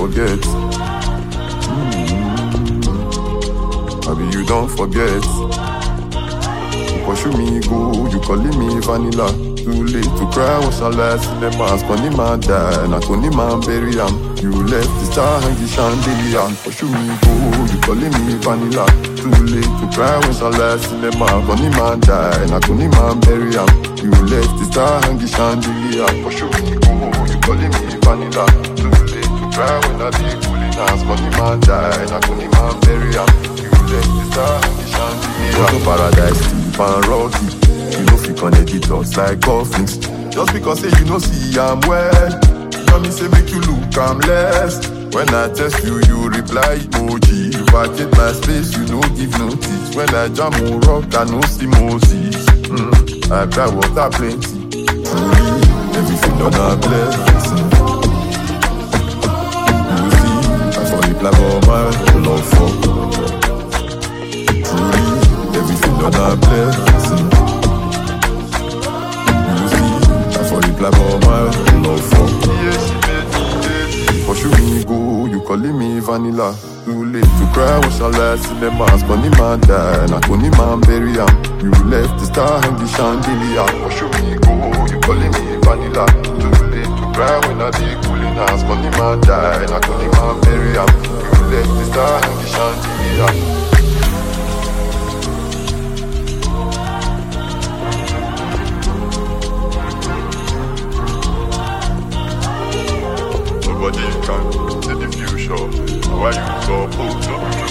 forget. Maybe you don't forget. You pursue me, go, you calling me vanilla. Too late to cry, was a last in the mask. Only man die, not only man bury him. You left the star and the chandelier. You pursue me, go, you calling me vanilla. Too late to cry, was a last in the mask. Only man die, not only man bury him. You left the star and the chandelier. You pursue me, go, you calling me vanilla. Too late to cry when I be cooling ass. Only man die, not only man bury him. You left the star and the chandelier. Go to paradise, sleep and rocky. You know if you connect the dots like coffins. Just because say you know see I'm well. You know me say make you look harmless. When I text you, you reply emoji. You vacate my space, you no give notice. When I jam on rock, I no see Moses. I cry water plenty. Everything done a blessing. You see, I fall in love with my love for. Everything done a blessing. Like all my love for. Pursue me, go, you calling me vanilla. Too late to cry, was a last in the mask. Only man die, not only man bury him. You left the star and the chandelier. Pursue me, go, you calling me vanilla. Too late to cry when I be cooling ass. Only man die, not only man bury him. You left the star and the chandelier. Nobody can see the future. Why you so pulled up?